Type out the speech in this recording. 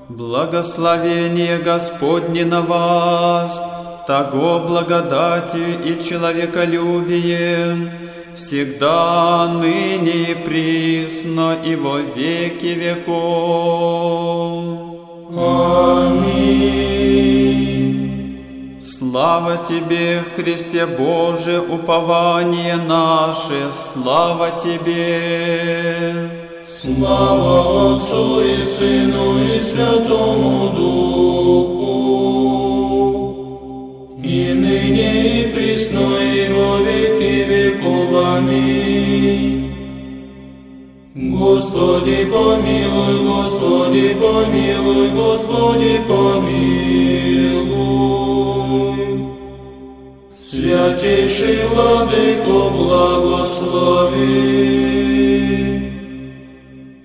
Благословение Господне на вас, того благодатью и человеколюбием, всегда, ныне и присно, и во веки веков. Аминь. Слава Тебе, Христе Боже, упование наше, слава Тебе! Слава Отцу и Сыну и Святому Духу, и ныне и присно и во веки веков. Аминь. Господи помилуй, Господи помилуй, Господи помилуй. Святейший Владыко, благослови.